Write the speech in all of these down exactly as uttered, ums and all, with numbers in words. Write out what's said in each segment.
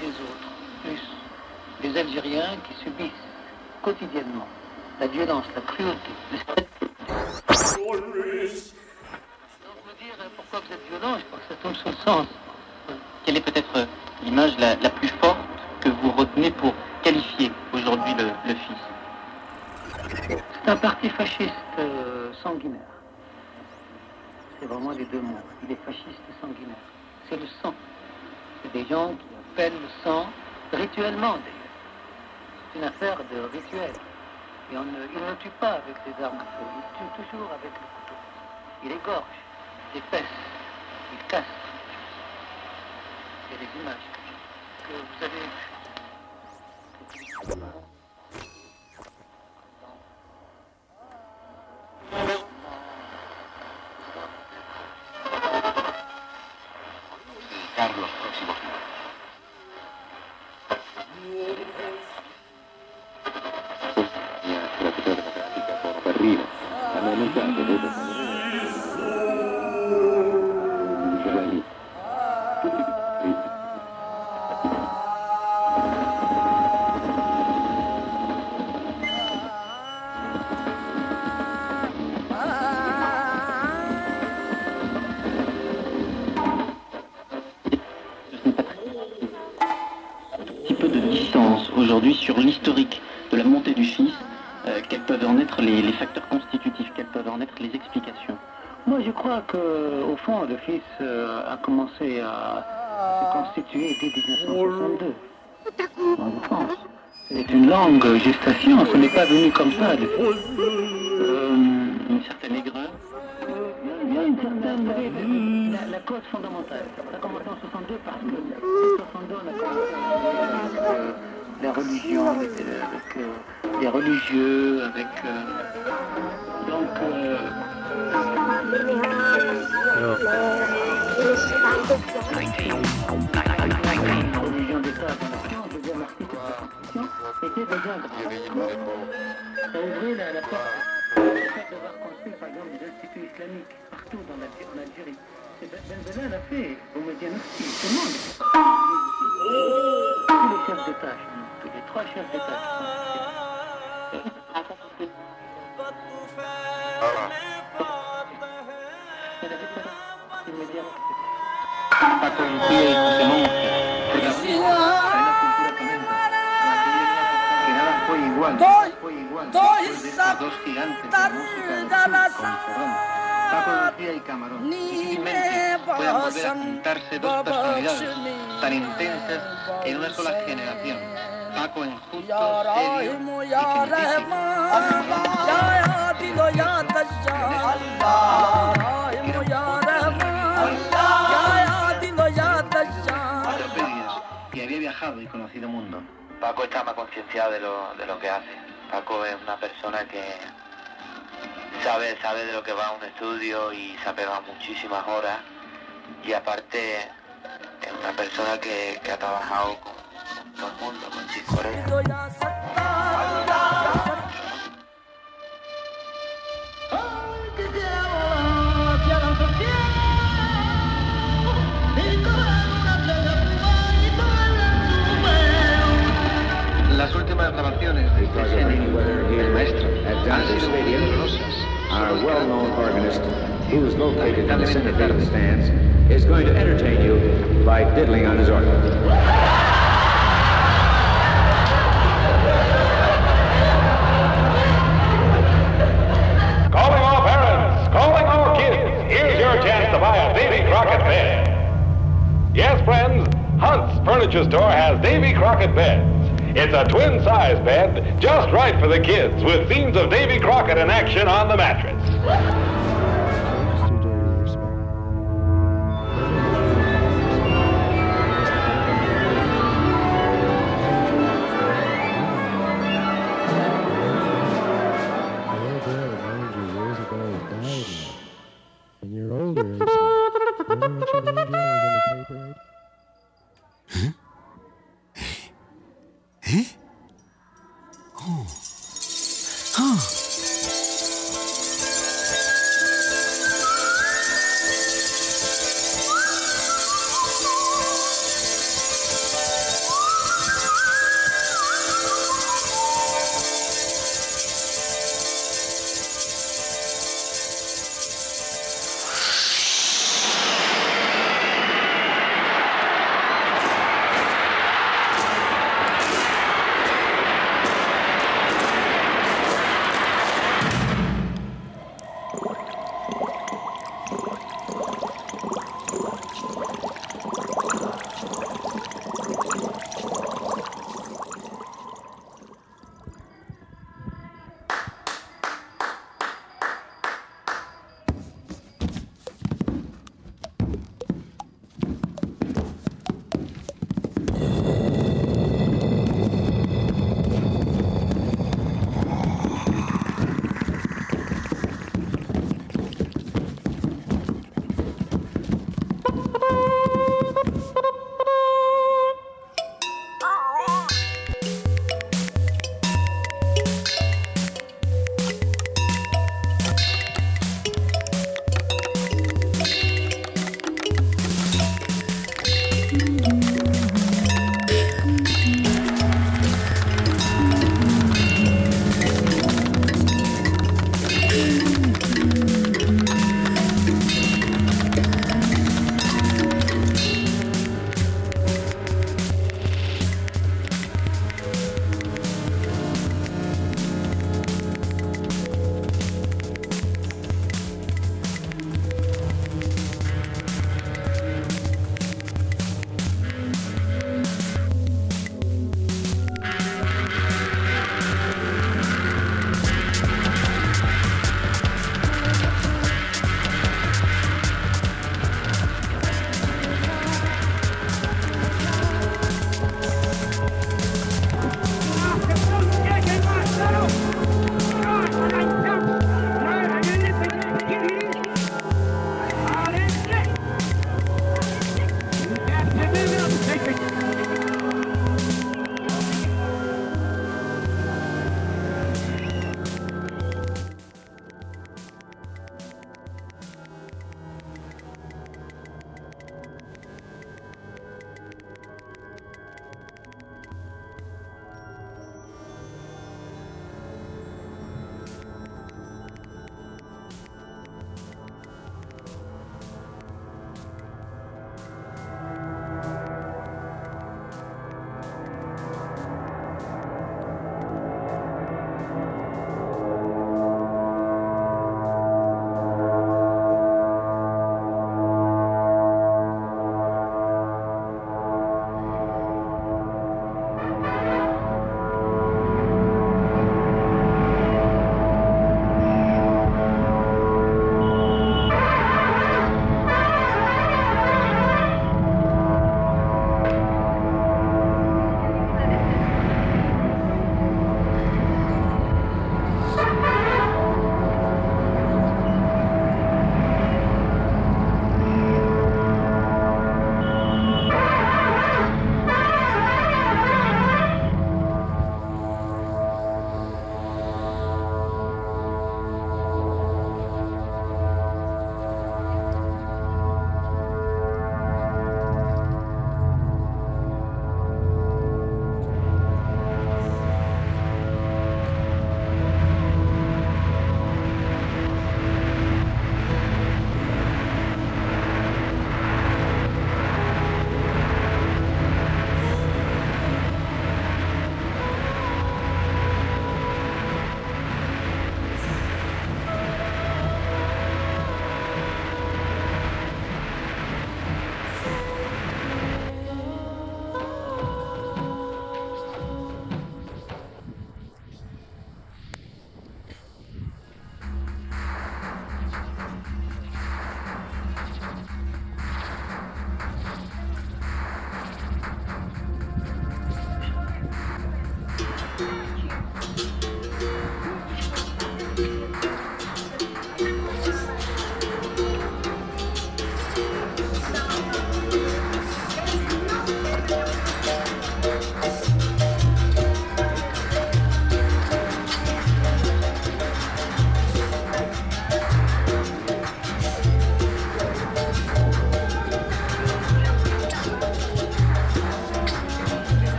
des autres, plus les Algériens qui subissent quotidiennement la violence, la cruauté, le stress. Donc vous dire pourquoi vous êtes violent, je crois que ça tombe sous le sens. Quelle est peut-être l'image la, la plus forte que vous retenez pour qualifier aujourd'hui le, le fils? C'est un parti fasciste euh, sanguinaire. C'est vraiment les deux mots. Il est fasciste et sanguinaire. C'est le sang. C'est des gens qui appellent le sang rituellement d'ailleurs. C'est une affaire de rituel. Et on ne, il ne tue pas avec des armes à feu. Il tue toujours avec le couteau. Il égorge, il épaisse, il casse. C'est les images que vous avez vues. Los próximos días. La estrategia democrática por Berlín. Aujourd'hui sur l'historique de la montée du fils, euh, quels peuvent en être les, les facteurs constitutifs, quelles peuvent en être les explications? Moi je crois qu'au fond le fils euh, a commencé à se constituer dès dix-neuf cent soixante-deux. En France. C'est une longue gestation, ce n'est pas venu comme ça. De... Euh, une certaine aigreur. Il y a une certaine... La, la cause fondamentale. Ça a commencé en soixante-deux parce que en soixante-deux on a commencé avec euh, la religion, avec, euh, avec euh, les religieux, avec... Euh, donc... Euh, Alors. La religion d'État dans la France, deuxième article de la Constitution, était déjà grave. Ça ouvrait la, la porte. Le fait d'avoir construit par exemple des instituts islamiques partout dans la, en Algérie. Ben Bella l'a fait, vous me dites aussi, tout le monde. Tous les chefs d'État, tous les trois chefs d'État qui sont Paco incluye y José Monge, que nada fue igual, fue igual después de estos dos gigantes de la música del sur con Serrano. Paco Lucía y Camarón. Difícilmente puedan volver a juntarse dos personalidades tan intensas en una sola generación. Paco enjuto, serio y que había viajado y conocido mundo. Paco está más concienciado de lo, de lo que hace. Paco es una persona que sabe, sabe de lo que va a un estudio y se ha pegado muchísimas horas, y aparte es una persona que, que ha trabajado con, con todo el mundo, con Chick Corea. Las últimas grabaciones de este genio, el maestro, han sido muy dolorosas. Our well-known organist, who is located in the center of the stands, is going to entertain you by diddling on his organ. Calling all parents, calling all kids, here's your chance to buy a Davy Crockett bed. Yes, friends, Hunt's Furniture Store has Davy Crockett beds. It's a twin-size bed, just right for the kids, with scenes of Davy Crockett in action on the mattress. And you're older, remember what you were doing in the paper? Huh? Eh? Oh. Huh.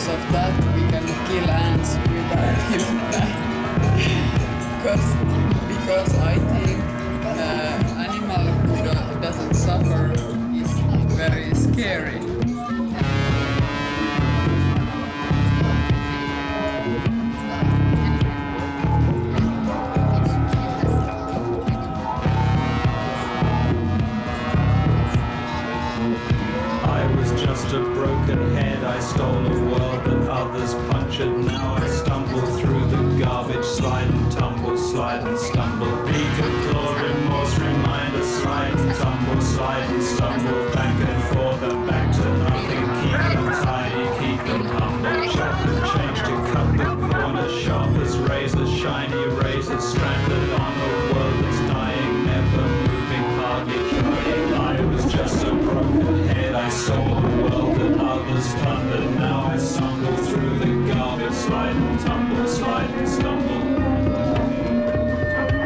because of that we can kill ants without killing them. because, because I think uh, animal who do, doesn't suffer is very scary. Just a broken head, I stole a world that others punctured. Now I stumble through the garbage, slide and tumble, slide and stumble. Beacon, claw, remorse, reminder, slide and tumble, slide and stumble. Back and forth and back to nothing. Keep them tidy, keep them humble. Chop and change to cut the corner. Sharp as razors, shiny razors, stranded on a world that's dying, never moving, hardly trying. I was just a broken head, I saw the world that others plundered. Now I stumble through the garbage, slide and tumble, slide and stumble.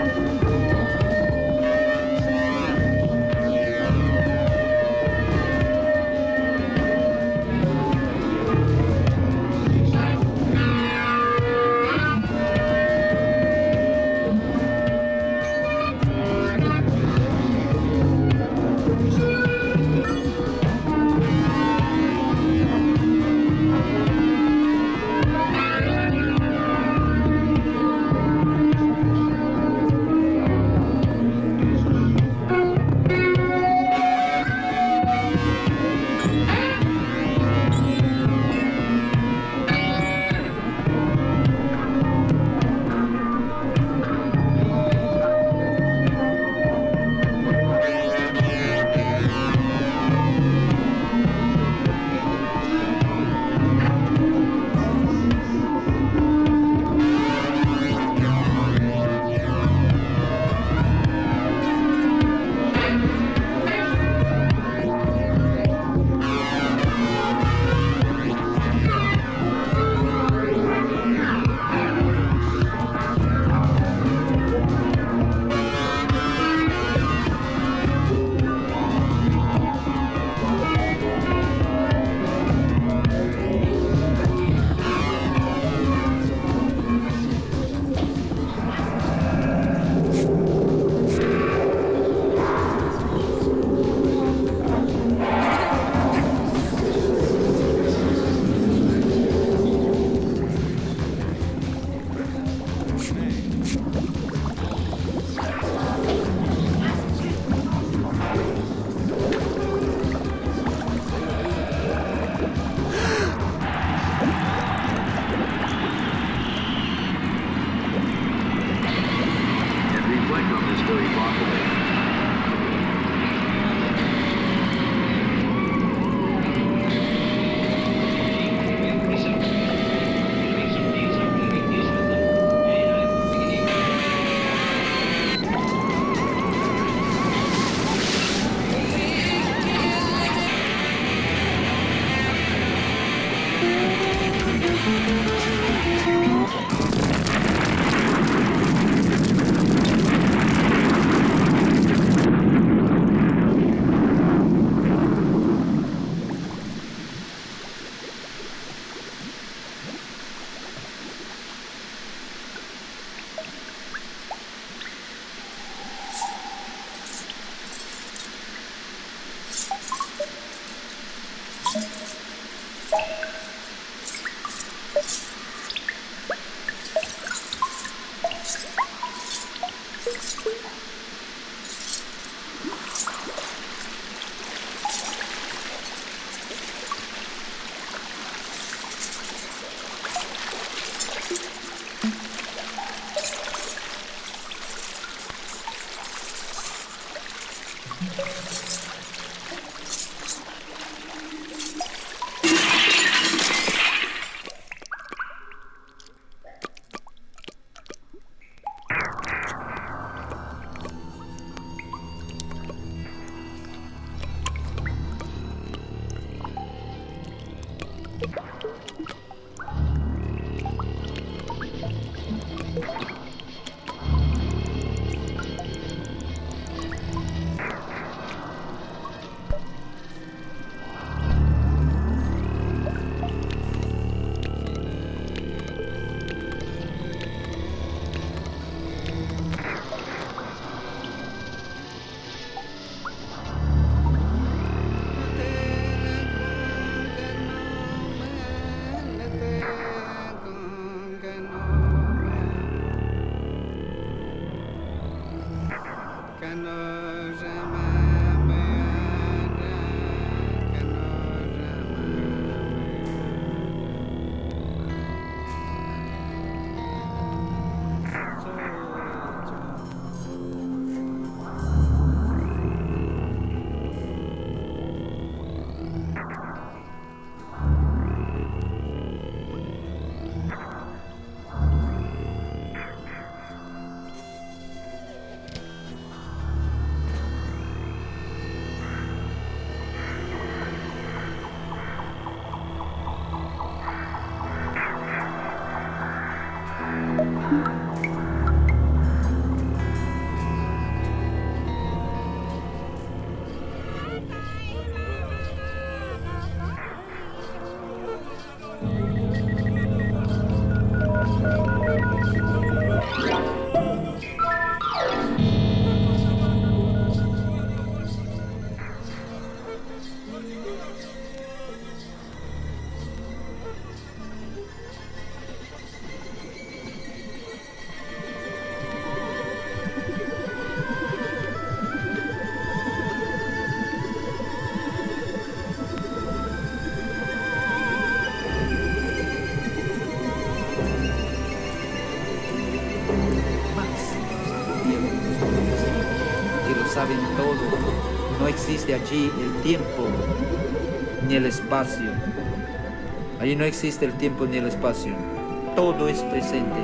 saben todo. No existe allí el tiempo ni el espacio. Allí no existe el tiempo ni el espacio. Todo es presente.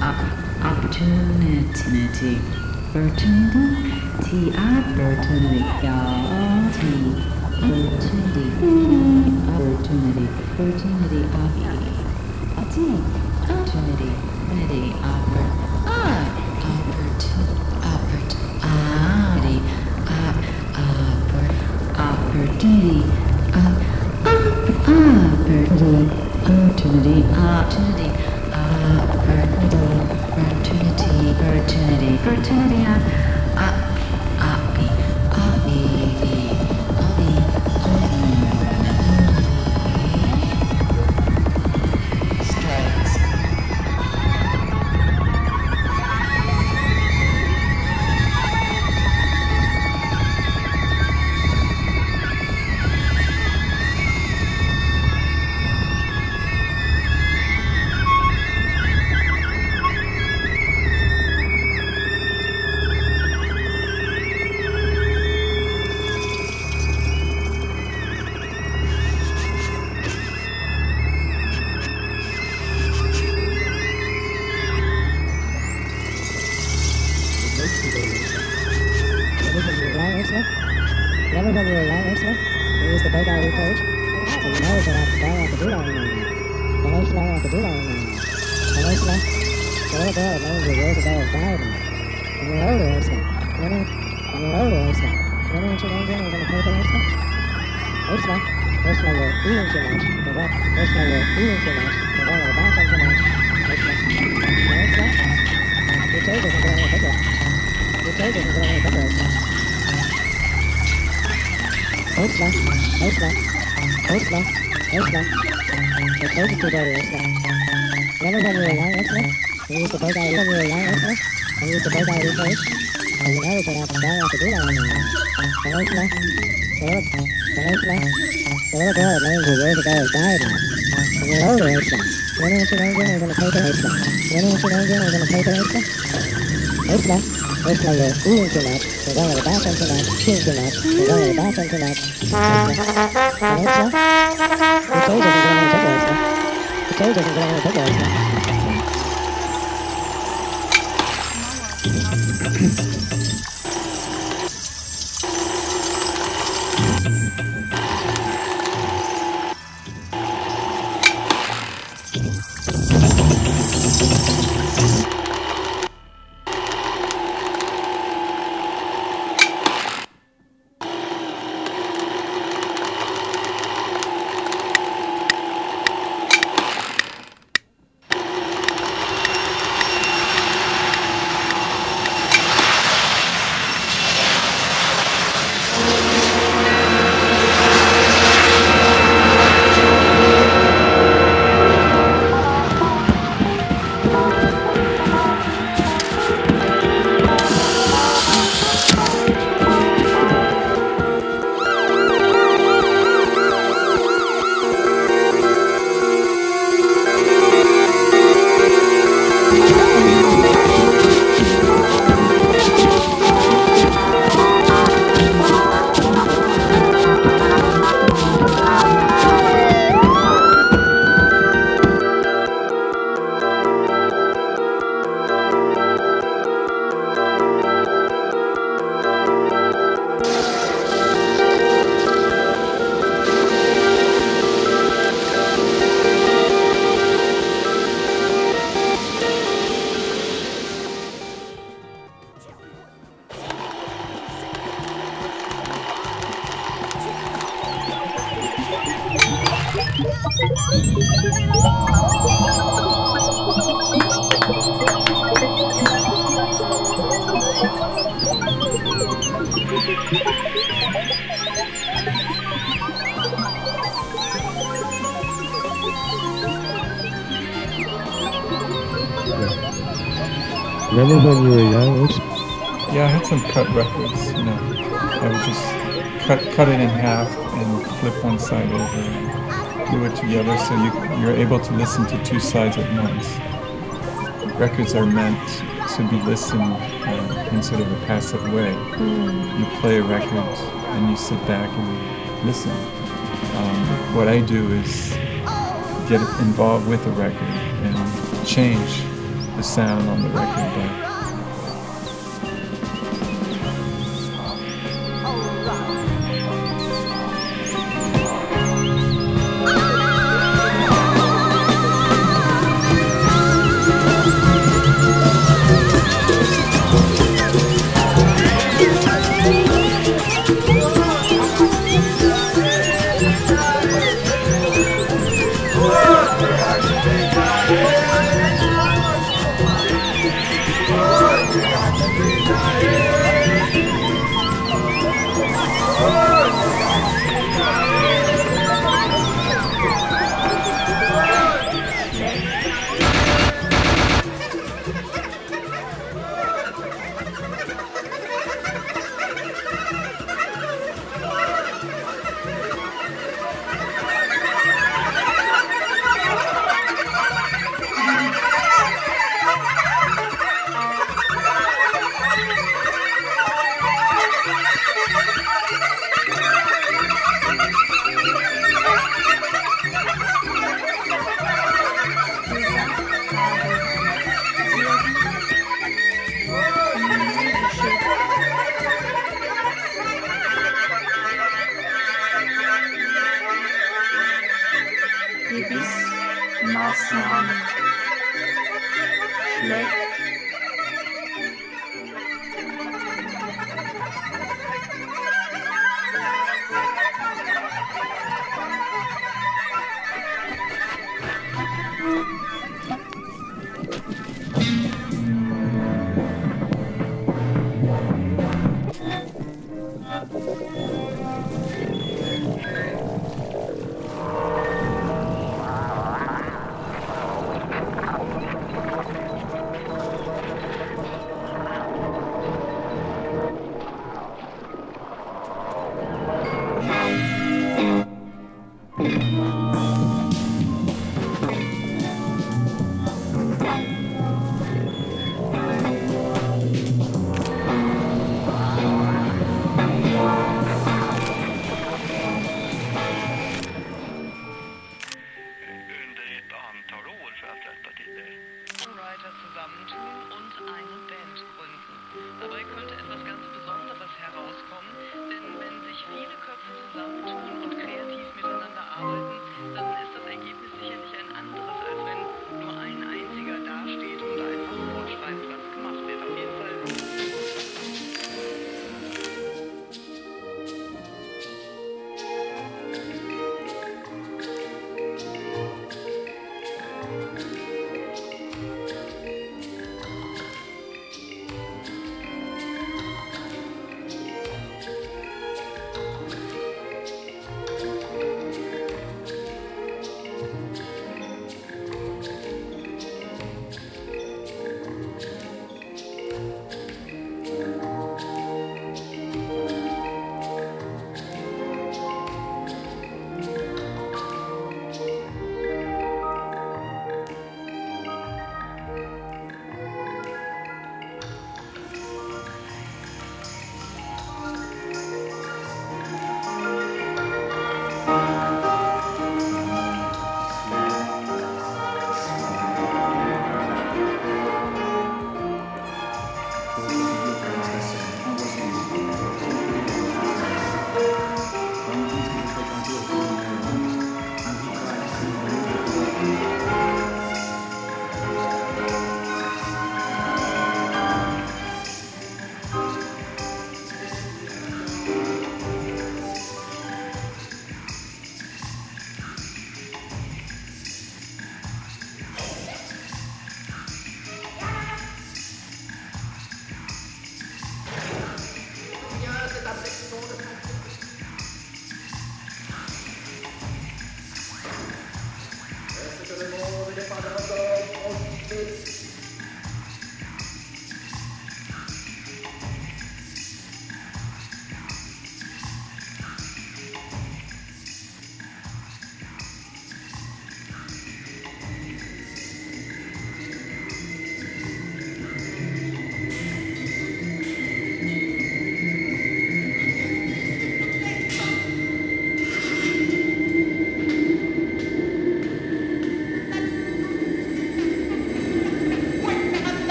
opportunity, opportunity, opportunity, opportunity, opportunity, opportunity, opportunity, opportunity, opportunity, opportunity, opportunity, opportunity, opportunity, opportunity, opportunity, opportunity, Remember when you were young, Ursula? You used to break out of your cage? So you know that I'm strong enough to do that anymore. But I'm strong enough to do that anymore. But Ursula, the little girl that named you years ago has died now. When you're older, Ursula, remember? When you're older, Ursula, remember when she named you and was on the paper, Ursula? Ursula, Ursula, you're eating too much. For what? Ursula, you're eating too much. You're going to the bathroom too much. Ursula, Ursula, your cage isn't getting any bigger. Your cage isn't getting any bigger, Ursula. Ursula, Ursula, Ursula, Ursula. Your cage is too dirty, Ursula. Remember when you were young, Ursula? You used to break out when you were young, Ursula? And you used to break out of your cage? And you know that I'm strong enough to do that anymore. But Ursula, the little, but Ursula, the little girl that named you years ago has died now. And you're older, Ursula. Remember when she named you and was on the paper, Ursula? Remember when she named you and was on the paper, Ursula? Ursula, Ursula, you're eating too much. You're going to the bathroom too much. Eating too much. You're going to the bathroom too much. Ursula, but Ursula, your cage isn't getting any bigger, Ursula. Your cage isn't getting any bigger, Ursula. Remember when you were young, Ursula? Yeah, I had some cut records, you know. I would just cut cut it in half and flip one side over and glue it together so you, you're able to listen to two sides at once. Records are meant to be listened uh, in sort of a passive way. Mm. You play a record and you sit back and listen. Um, what I do is get involved with the record and change the sound on the record, but Maßnahmen schlecht.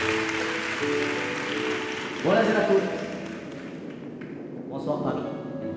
Buonasera a tutti. Bonsoir Paris.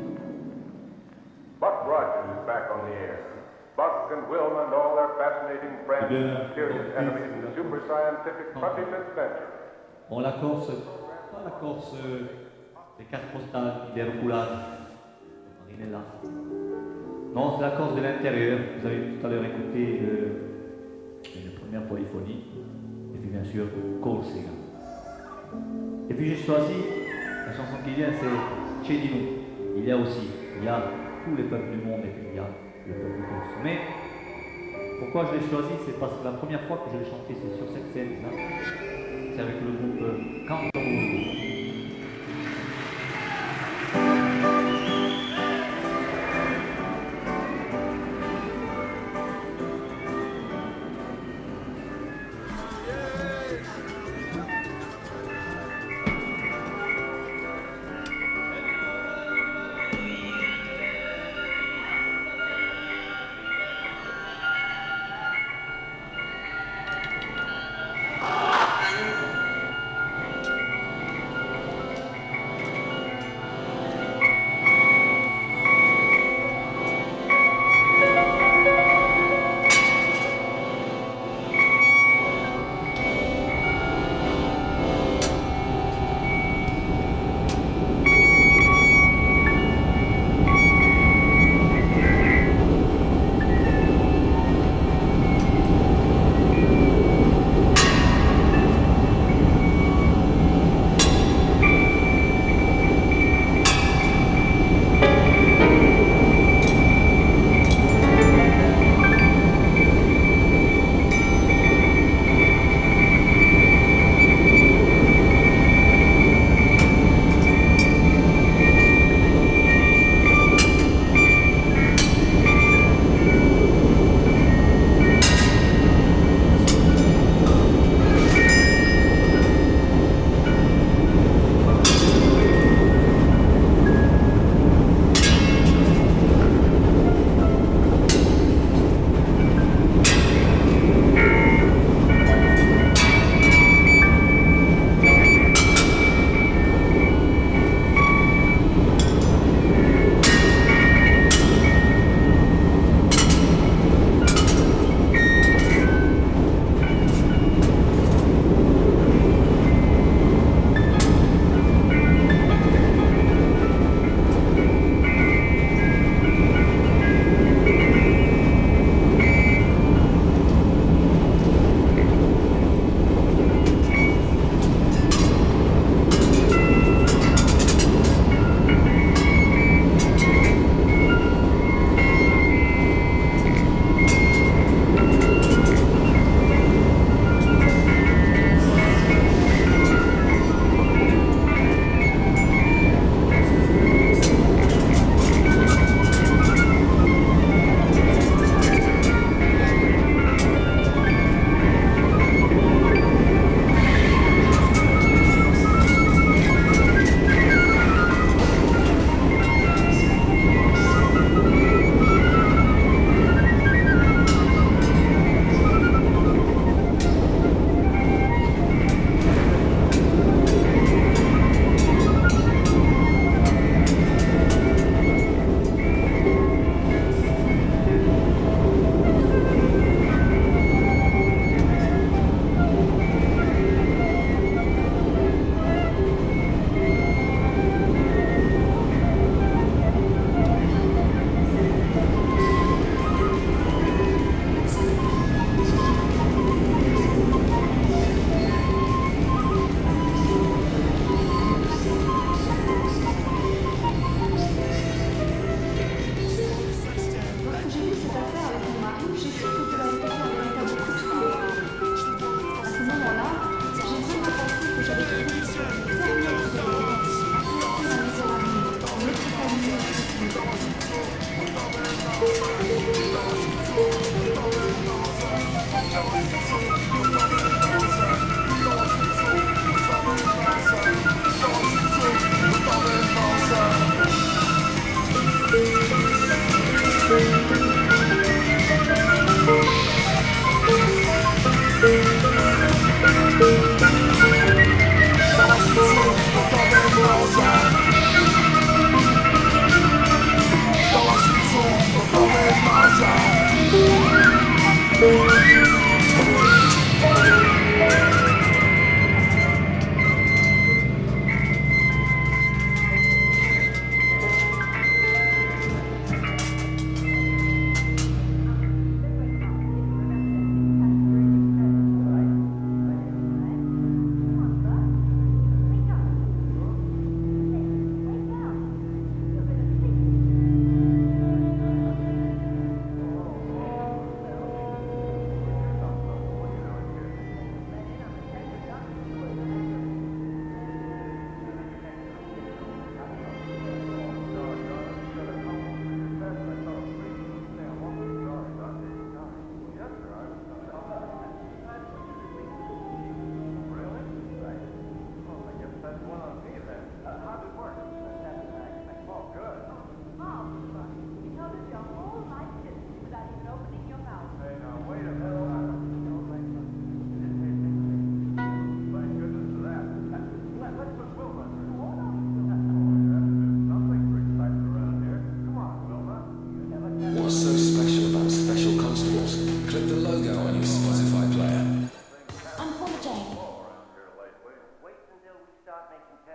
Buck Rogers is back on the air. Buck and Wilma and all their fascinating friends, Bien. serious enemies in the super scientific twenty-fifth century. Bon, la Corse, pas la Corse euh, des cartes postales, des roulades. Marinella. Non, c'est la Corse de l'intérieur. Vous avez tout à l'heure écouté euh, une première polyphonie. Et puis bien sûr, Corsica. Et puis j'ai choisi, la chanson qui vient, c'est C'è di nous. Il y a aussi, il y a tous les peuples du monde et puis il y a le peuple corse. Mais pourquoi je l'ai choisi, c'est parce que la première fois que je l'ai chanté, c'est sur cette scène-là. C'est avec le groupe Canto Urgo.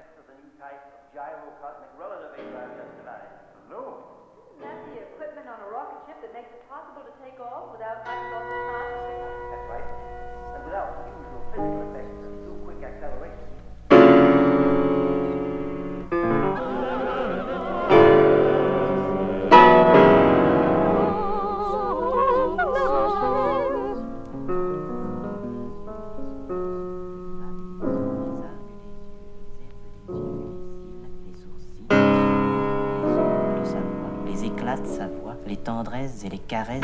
test of the new type of gyrocosmic relativity I've just devised. Hello. Isn't that the equipment on a rocket ship that makes it possible to take off without much loss of time? That's right. And without the usual physical effects of too quick acceleration. De sa voix, les tendresses et les caresses,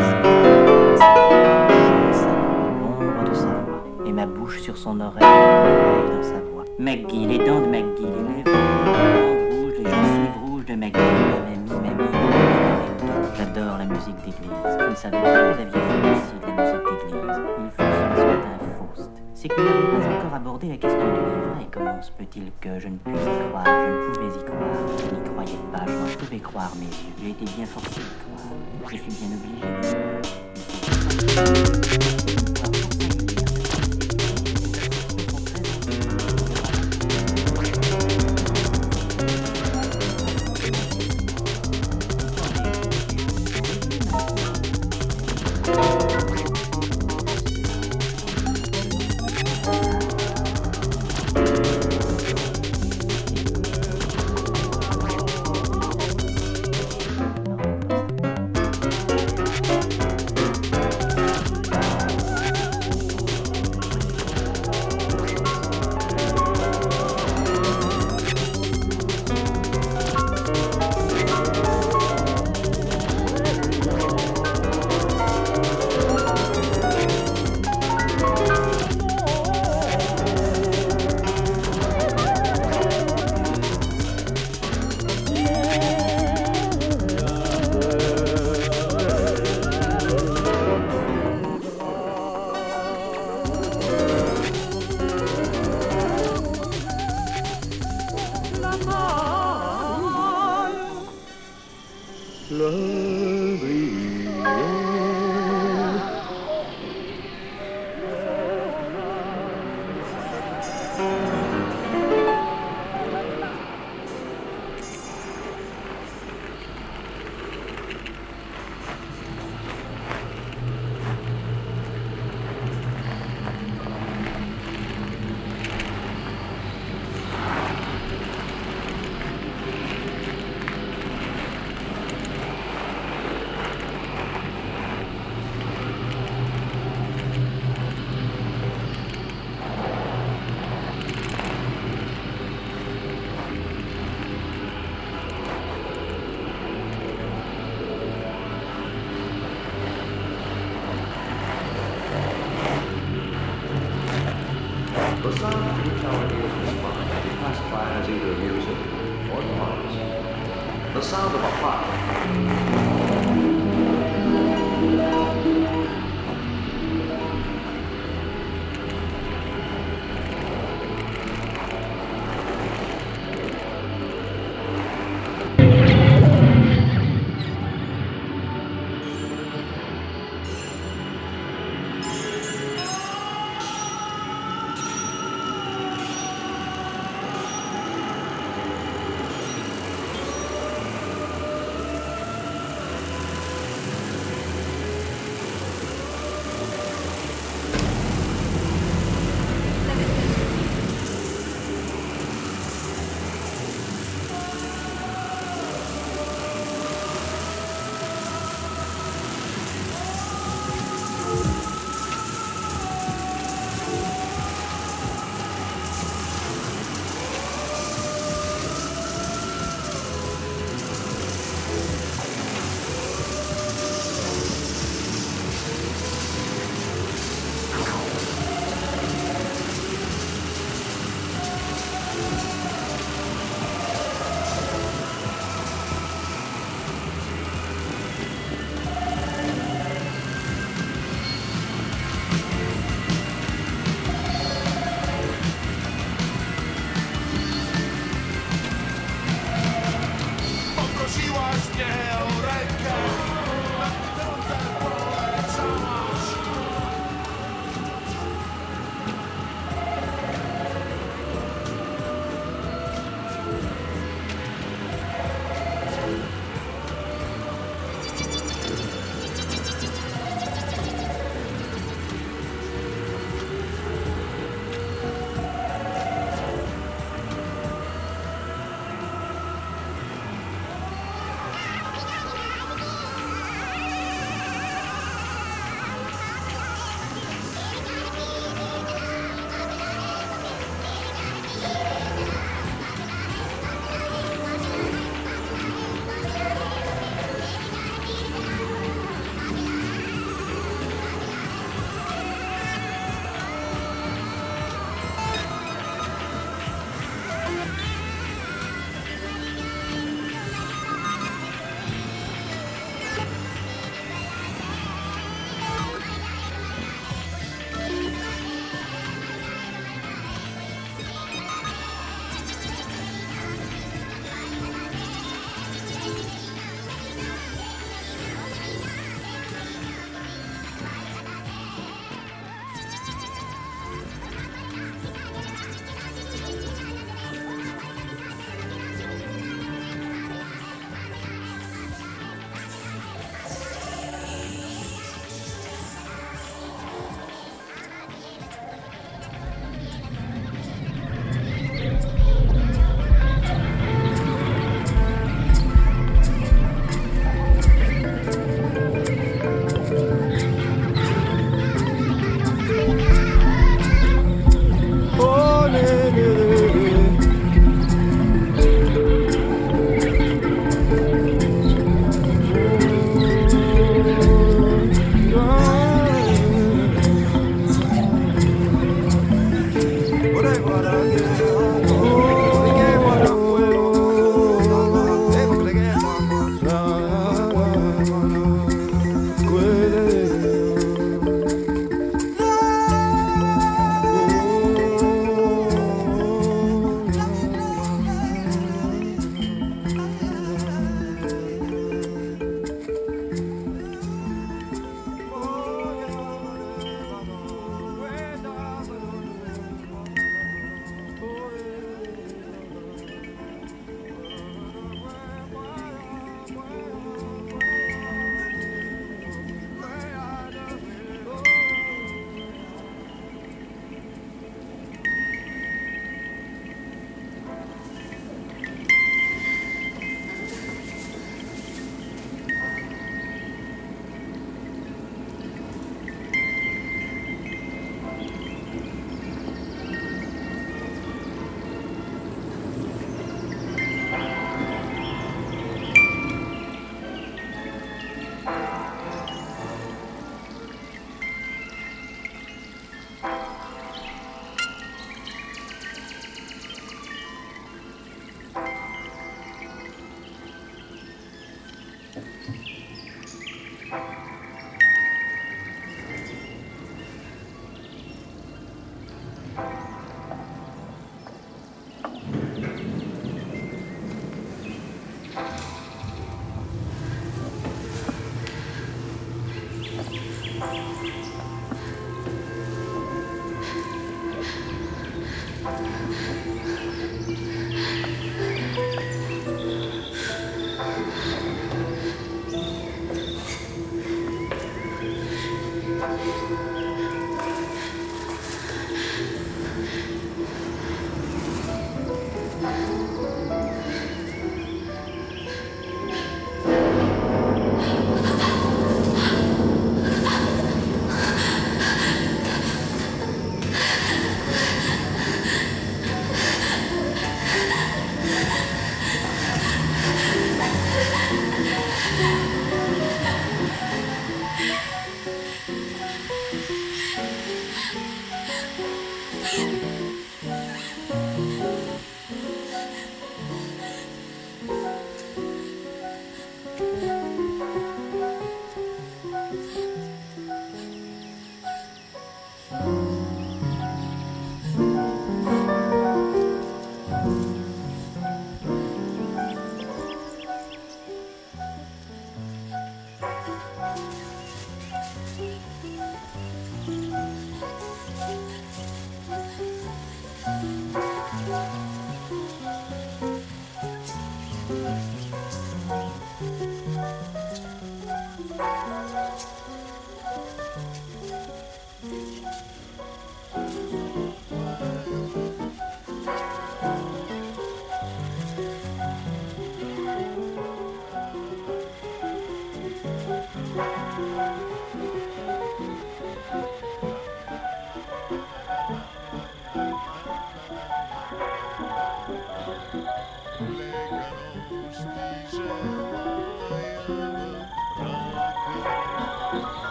l'ombre de sa voix, et ma bouche sur son oreille, l'oreille dans sa voix. McGee, les dents de McGee, les lèvres, les langues rouges, les gencives rouges de McGee, mamie, mamie, mamie. J'adore la musique d'église. Je ne savais pas que vous aviez fait aussi de la musique d'église. Il faut que ce soit un Faust. C'est que nous n'avons pas encore abordé la question du livret. Comment se peut-il que je ne puisse y croire, je ne pouvais y croire, je n'y croyais pas, je n'en pouvais croire mes yeux. J'ai été bien forcé de croire. Je suis bien obligé. The sound to which our ears respond can be classified as either music or noise. The sound of a heart.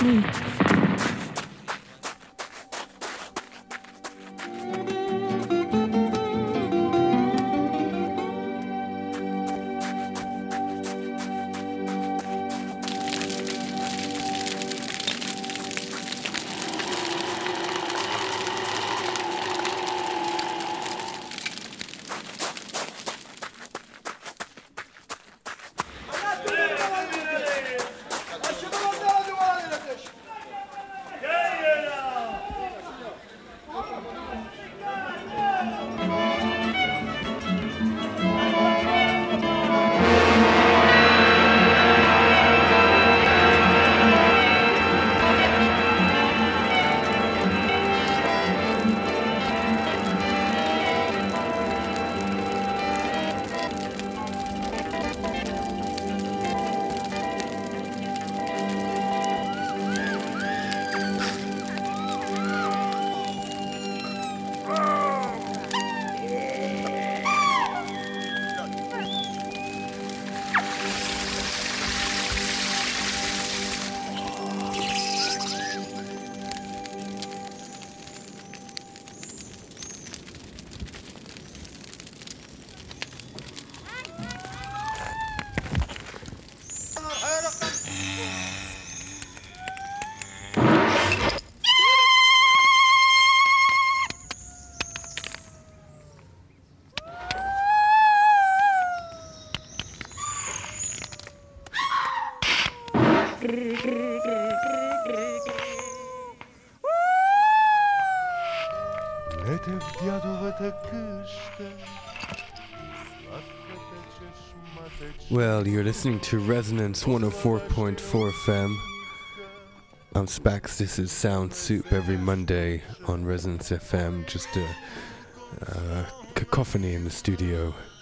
me. Well, you're listening to Resonance one oh four point four F M. I'm Spax, this is Sound Soup every Monday on Resonance F M. Just a uh, cacophony in the studio.